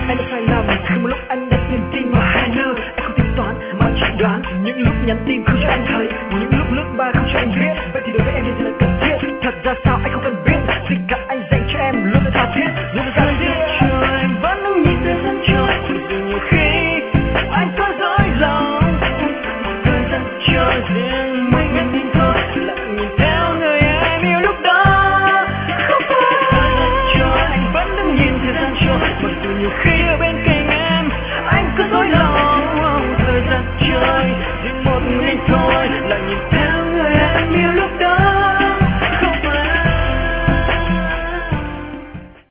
Anh đã sai lầm khi một lúc anh đặt niềm tin vào hai nơi. Anh không tính toán mà chỉ đoán, những lúc nhắn tin không cho anh thấy, những lúc lướt ba không cho anh biết. Vậy thì đối với em điều gì là cần thiết? Thật ra sao anh không cần biết, tình cảm anh dành cho em luôn là tha thiết, luôn là tha thiết. Trời vẫn đang nhìn thời gian trôi, nhiều khi anh có dối lòng. Thời gian trôi